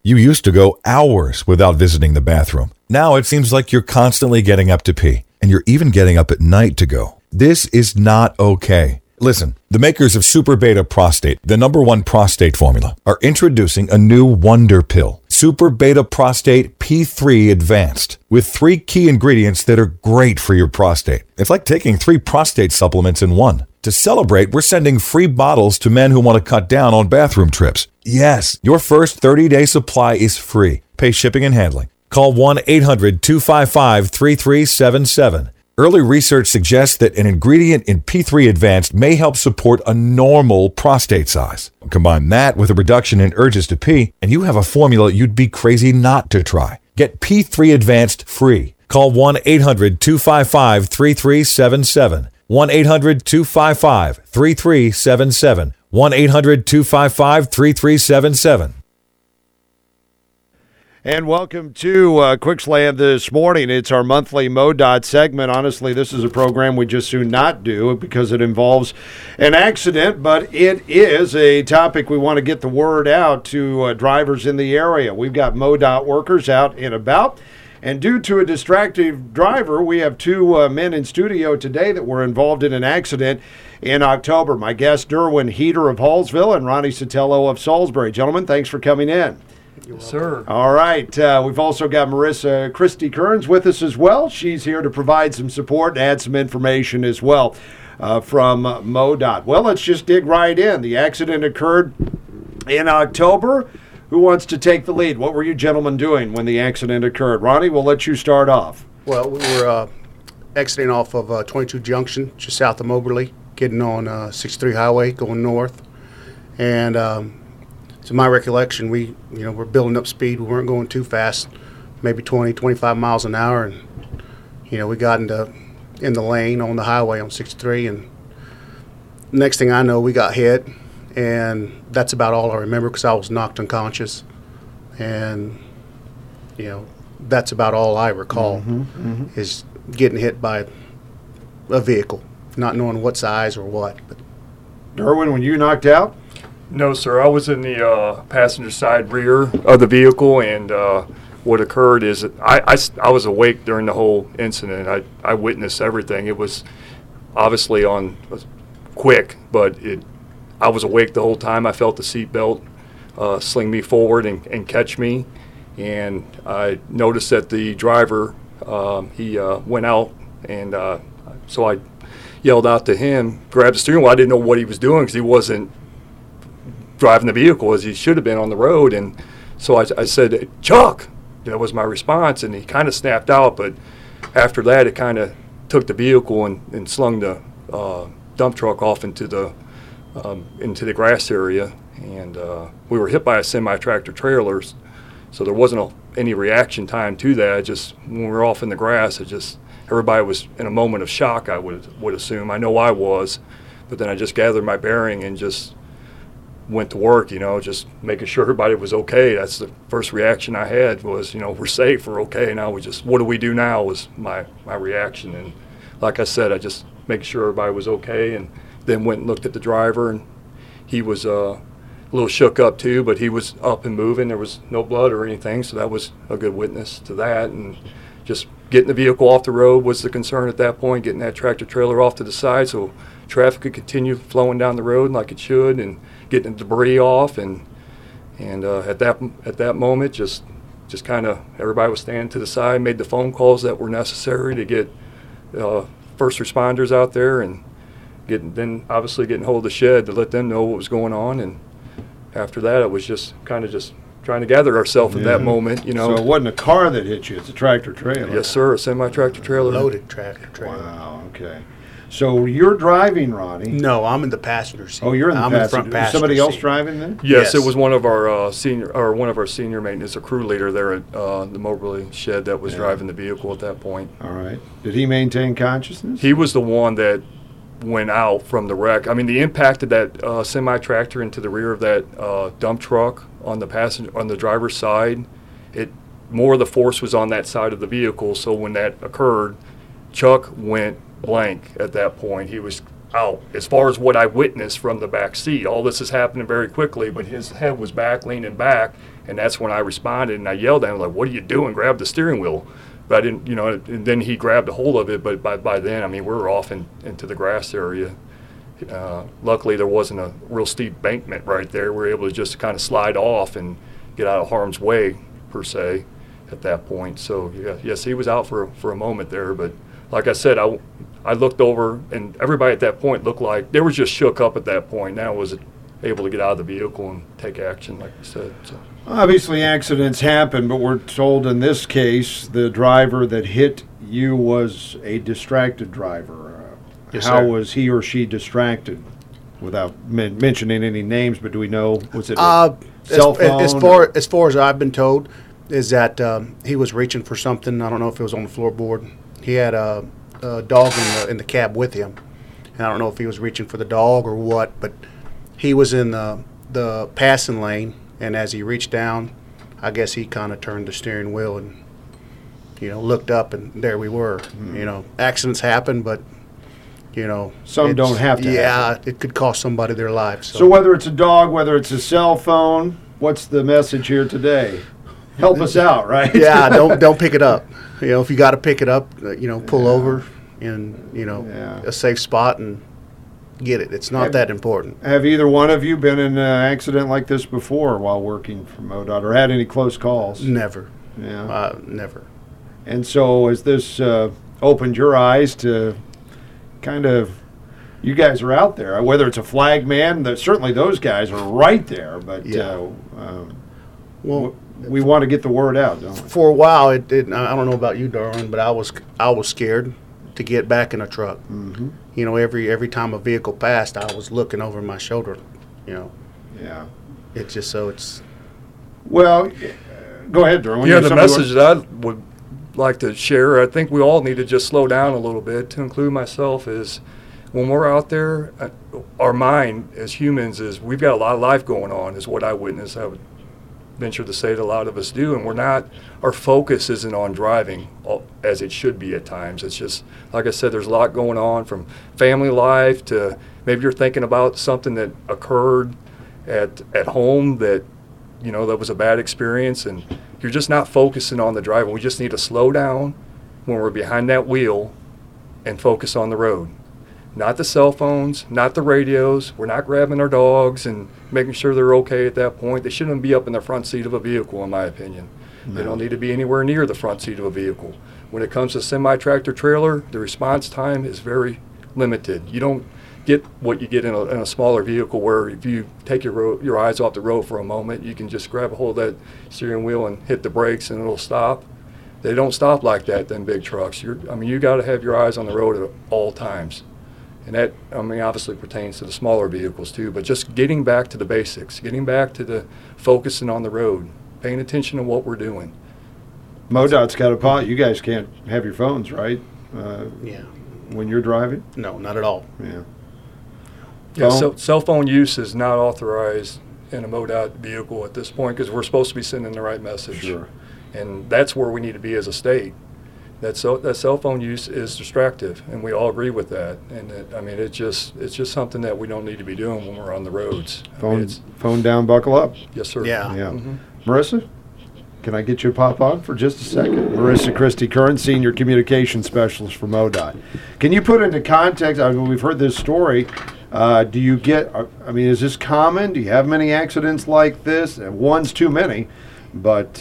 You used to go hours without visiting the bathroom. Now it seems like you're constantly getting up to pee, and you're even getting up at night to go. This is not okay. Listen, the makers of Super Beta Prostate, the #1 prostate formula, are introducing a new wonder pill, Super Beta Prostate P3 Advanced, with 3 key ingredients that are great for your prostate. It's like taking 3 prostate supplements in one. To celebrate, we're sending free bottles to men who want to cut down on bathroom trips. Yes, your first 30-day supply is free. Pay shipping and handling. Call 1-800-255-3377. Early research suggests that an ingredient in P3 Advanced may help support a normal prostate size. Combine that with a reduction in urges to pee, and you have a formula you'd be crazy not to try. Get P3 Advanced free. Call 1-800-255-3377. 1-800-255-3377. 1-800-255-3377. And welcome to Quicksland this morning. It's our monthly MoDOT segment. Honestly, this is a program we just soon not do because it involves an accident, but it is a topic we want to get the word out to drivers in the area. We've got MoDOT workers out and about, and due to a distracted driver, we have 2 men in studio today that were involved in an accident in October. My guests, Derwin Heater of Hallsville and Ronnie Sotelo of Salisbury. Gentlemen, thanks for coming in. Yes, sir. All right. We've also got Marissa Christie Kearns with us as well. She's here to provide some support and add some information as well from MoDOT. Well, let's just dig right in. The accident occurred in October. Who wants to take the lead? What were you gentlemen doing when the accident occurred? Ronnie, we'll let you start off. Well, we were exiting off of 22 Junction, just south of Moberly, getting on 63 Highway, going north. And to my recollection, we're building up speed. We weren't going too fast, maybe 20, 25 miles an hour. And, we got in the lane on the highway on 63. And next thing I know, we got hit. And that's about all I remember because I was knocked unconscious. And, that's about all I recall is getting hit by a vehicle, not knowing what size or what. But Derwin, when you knocked out? No, sir. I was in the passenger side rear of the vehicle, and what occurred is that I was awake during the whole incident. I witnessed everything. It was obviously quick, but I was awake the whole time. I felt the seatbelt sling me forward and catch me, and I noticed that the driver, he went out, and so I yelled out to him, grabbed the steering wheel. I didn't know what he was doing because he wasn't driving the vehicle as he should have been on the road, and so I said, "Chuck!" That was my response, and he kind of snapped out, but after that it kind of took the vehicle and slung the dump truck off into the grass area, and we were hit by a semi-tractor trailer, so there wasn't any reaction time to that. Just when we were off in the grass, everybody was in a moment of shock, I would assume. I know I was, but then I just gathered my bearing and just went to work, just making sure everybody was okay. That's the first reaction I had was, we're safe, we're okay. Now what do we do now was my reaction. And like I said, I just making sure everybody was okay, and then went and looked at the driver, and he was a little shook up too, but he was up and moving. There was no blood or anything, so that was a good witness to that. And just getting the vehicle off the road was the concern at that point, getting that tractor trailer off to the side so traffic could continue flowing down the road like it should, and getting the debris off. And at that moment, just kind of everybody was standing to the side, made the phone calls that were necessary to get first responders out there, and then obviously getting hold of the shed to let them know what was going on. And after that, it was just kind of just trying to gather ourselves at that moment, So it wasn't a car that hit you, it's a tractor trailer. Yes, sir, a semi-tractor trailer. loaded tractor trailer. Wow, okay. So you're driving, Ronnie. No, I'm in the passenger seat. Oh, you're in the front passenger Is somebody else seat. driving then? Yes, it was one of our senior maintenance, a crew leader there at the Moberly shed that was driving the vehicle at that point. All right. Did he maintain consciousness? He was the one that went out from the wreck. I mean, the impact of that semi-tractor into the rear of that dump truck on the driver's side, more of the force was on that side of the vehicle. So when that occurred, Chuck went blank at that point. He was out. As far as what I witnessed from the back seat, all this is happening very quickly, but his head was back, leaning back, And that's when I responded, and I yelled at him, like, what are you doing? Grab the steering wheel. But I didn't, and then he grabbed a hold of it, but by then, I mean, we were off into the grass area. Luckily, there wasn't a real steep embankment right there. We were able to just kind of slide off and get out of harm's way, per se, at that point. So, yes, he was out for a moment there. But like I said, I looked over, and everybody at that point looked like they were just shook up at that point. Now was able to get out of the vehicle and take action, like you said. So. Obviously, accidents happen, but we're told in this case the driver that hit you was a distracted driver. Yes, How sir. was he or she distracted? Without mentioning any names, but do we know, was it a cell phone? As far as I've been told, is that he was reaching for something. I don't know if it was on the floorboard. He had a dog in the cab with him. And I don't know if he was reaching for the dog or what, but he was in the passing lane, and as he reached down, I guess he kind of turned the steering wheel and, looked up, and there we were. Accidents happen, but, Some don't have to Yeah, it could cost somebody their life. So whether it's a dog, whether it's a cell phone, what's the message here today? Help us out, right? Yeah, don't pick it up. If you got to pick it up, pull over in a safe spot and get it. It's not that important. Have either one of you been in an accident like this before while working for MoDOT, or had any close calls? Never. Yeah. Never. And so has this opened your eyes to kind of, you guys are out there, whether it's a flag man, certainly those guys are right there, but Well, we want to get the word out, don't we? for a while, I don't know about you, Darwin, but I was scared to get back in a truck. Mm-hmm. Every time a vehicle passed, I was looking over my shoulder. Yeah. It's just so it's. Well, go ahead, Derwin. Yeah, the message that I would like to share, I think we all need to just slow down a little bit, to include myself, is when we're out there, our mind as humans is, we've got a lot of life going on, is what I witness. I would venture to say that a lot of us do, and our focus isn't on driving as it should be at times. It's just, like I said, there's a lot going on, from family life to maybe you're thinking about something that occurred at home that that was a bad experience, and you're just not focusing on the driving. We just need to slow down when we're behind that wheel and focus on the road. Not the cell phones, not the radios. We're not grabbing our dogs and making sure they're okay at that point. They shouldn't be up in the front seat of a vehicle, in my opinion. No. They don't need to be anywhere near the front seat of a vehicle. When it comes to semi-tractor trailer, the response time is very limited. You don't get what you get in a smaller vehicle, where if you take your eyes off the road for a moment, you can just grab a hold of that steering wheel and hit the brakes and it'll stop. They don't stop like that, them big trucks. You got to have your eyes on the road at all times. And that, obviously pertains to the smaller vehicles too, but just getting back to the basics, getting back to the focusing on the road, paying attention to what we're doing. MoDOT's got a pot. You guys can't have your phones, right? Yeah. When you're driving? No, not at all. Yeah. Yeah, so cell phone use is not authorized in a MoDOT vehicle at this point, because we're supposed to be sending the right message. Sure. And that's where we need to be as a state. That cell phone use is distractive, and we all agree with that. And it's just something that we don't need to be doing when we're on the roads. Phone down, buckle up. Yes, sir. Yeah. Mm-hmm. Marissa, can I get you to pop on for just a second? Marissa Christie Curran, Senior Communications Specialist for MoDOT. Can you put into context, we've heard this story, do you get, is this common? Do you have many accidents like this? One's too many, but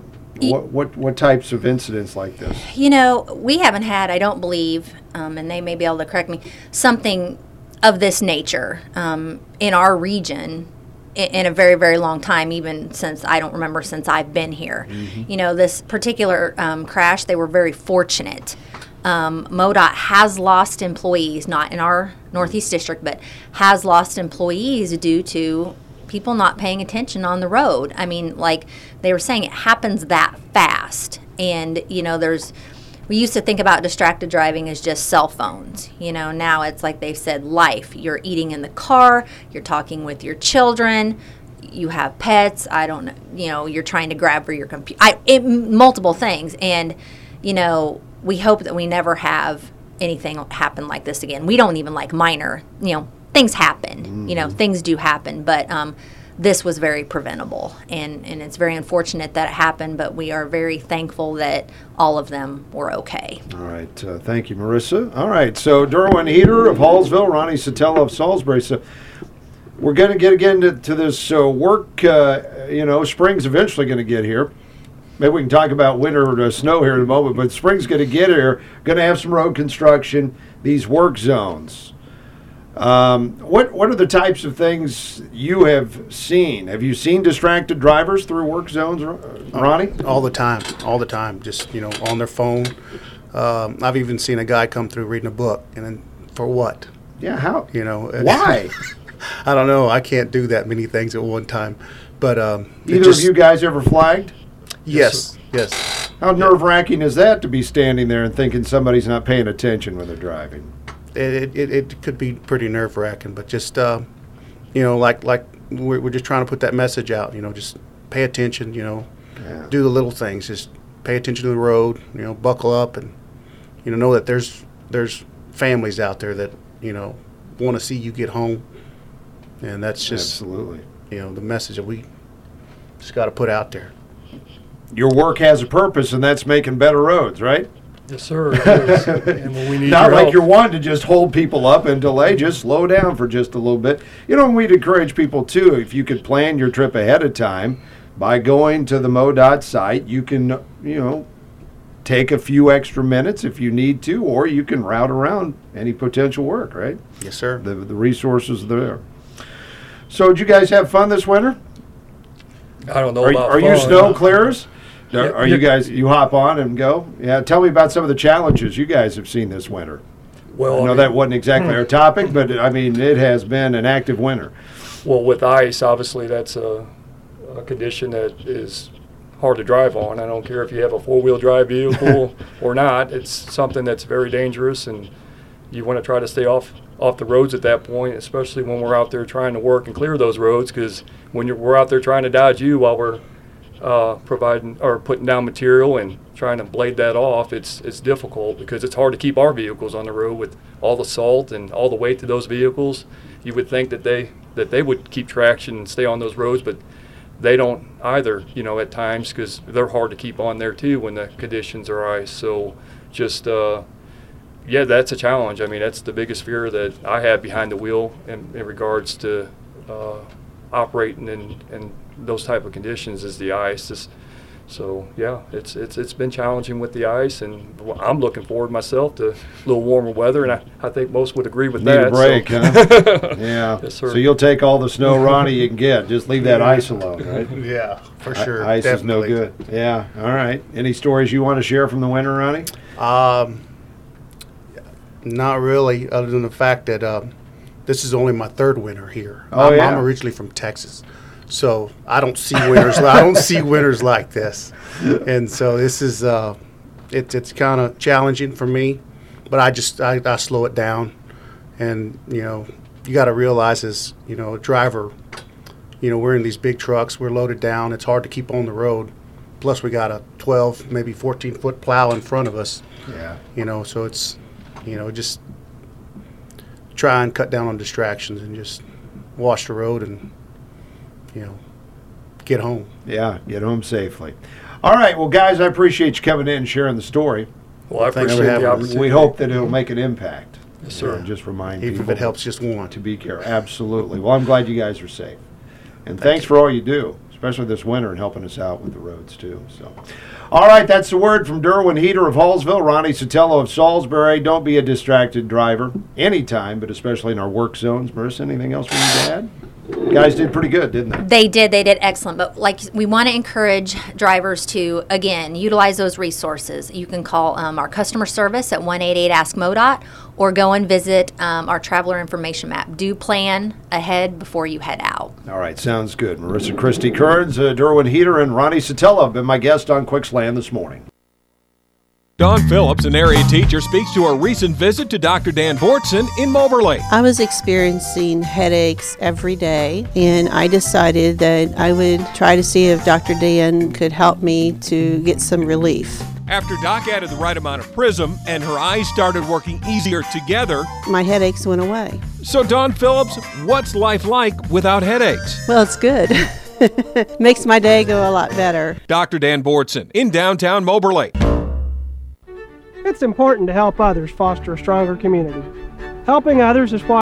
what types of incidents like this? We haven't had, I don't believe, and they may be able to correct me, something of this nature in our region in a very, very long time, even since I've been here. Mm-hmm. This particular crash, they were very fortunate. MoDOT has lost employees, not in our Northeast District, but has lost employees due to people not paying attention on the road. Like they were saying, it happens that fast. And, we used to think about distracted driving as just cell phones. Now it's like they've said life. You're eating in the car, you're talking with your children, you have pets, you're trying to grab for your computer, multiple things. And, we hope that we never have anything happen like this again. We don't even like minor, things happen. Mm-hmm. Things do happen. But this was very preventable, and it's very unfortunate that it happened, but we are very thankful that all of them were okay. All right. Thank you, Marissa. All right. So Derwin Heater of Hallsville, Ronnie Sotelo of Salisbury. So we're going to get again to this work. Spring's eventually going to get here. Maybe we can talk about winter or snow here in a moment, but spring's going to get here. Going to have some road construction, these work zones. What are the types of things you have seen? Have you seen distracted drivers through work zones, Ronnie? All the time. Just, on their phone. I've even seen a guy come through reading a book, and then for what? Yeah, how? Why? I don't know. I can't do that many things at one time. But either of you guys ever flagged? Yes. How nerve-wracking is that to be standing there and thinking somebody's not paying attention when they're driving? It could be pretty nerve-wracking, but just like we're just trying to put that message out. Just pay attention. Do the little things. Just pay attention to the road. Buckle up, and know that there's families out there that want to see you get home, and that's just absolutely the message that we just got to put out there. Your work has a purpose, and that's making better roads, right? Yes, sir. It is. And we need Not your like help. you're wanting to just hold people up and delay. Just slow down for just a little bit. We'd encourage people, too, if you could plan your trip ahead of time by going to the MoDOT site, you can, take a few extra minutes if you need to, or you can route around any potential work, right? Yes, sir. The resources are there. So did you guys have fun this winter? I don't know Are about you fun. snow clearers? Yeah, Are you guys, you hop on and go? Yeah, tell me about some of the challenges you guys have seen this winter. Well, I know that wasn't exactly our topic, but it has been an active winter. Well, with ice, obviously, that's a condition that is hard to drive on. I don't care if you have a four-wheel drive vehicle or not. It's something that's very dangerous, and you want to try to stay off the roads at that point, especially when we're out there trying to work and clear those roads, because when we're out there trying to dodge you while we're providing or putting down material and trying to blade that off, it's difficult because it's hard to keep our vehicles on the road with all the salt and all the weight to those vehicles. You would think that they would keep traction and stay on those roads, but they don't either, at times, because they're hard to keep on there too when the conditions are ice. So just that's a challenge. I mean, that's the biggest fear that I have behind the wheel in regards to operating in those type of conditions is the ice. So yeah, it's been challenging with the ice, and I'm looking forward myself to a little warmer weather, and I think most would agree with Need that. a break, huh? Yeah. Yes, sir. So you'll take all the snow, Ronnie, you can get. Just leave that ice alone, right? Yeah, for sure. Ice definitely. is no good. Yeah. All right. Any stories you want to share from the winter, Ronnie? Not really, other than the fact that this is only my third winter here. Oh, yeah. I'm originally from Texas, so I don't see winters. I don't see winters like this, and so this is it's kind of challenging for me. But I slow it down, and you got to realize as a driver, we're in these big trucks, we're loaded down. It's hard to keep on the road. Plus, we got a 12, maybe 14-foot plow in front of us. Yeah. So it's just try and cut down on distractions and just wash the road and get home. Yeah. Get home safely. All right. Well, guys, I appreciate you coming in and sharing the story. Well, I Thanks for appreciate having the us. opportunity. We hope that it'll make an impact. Yes, sir. And just remind Even people if it helps just one. to be careful. Absolutely. Well, I'm glad you guys are safe. And thanks for all you do, especially this winter, and helping us out with the roads, too. So, all right, that's the word from Derwin Heater of Hallsville, Ronnie Sotelo of Salisbury. Don't be a distracted driver anytime, but especially in our work zones. Marissa, anything else we need to add? You guys did pretty good, didn't they? They did excellent. But we want to encourage drivers to, again, utilize those resources. You can call our customer service at 1-888-ASK-MoDOT or go and visit our traveler information map. Do plan ahead before you head out. All right, sounds good. Marissa Christie Kearns, Derwin Heater, and Ronnie Sotelo have been my guest on Quicksland this morning. Don Phillips, an area teacher, speaks to a recent visit to Dr. Dan Bortson in Moberly. I was experiencing headaches every day, and I decided that I would try to see if Dr. Dan could help me to get some relief. After Doc added the right amount of Prism and her eyes started working easier together, My headaches went away. so Dawn Phillips, what's life like without headaches? Well, it's good. Makes my day go a lot better. Dr. Dan Bortson in downtown Moberly. It's important to help others foster a stronger community. Helping others is why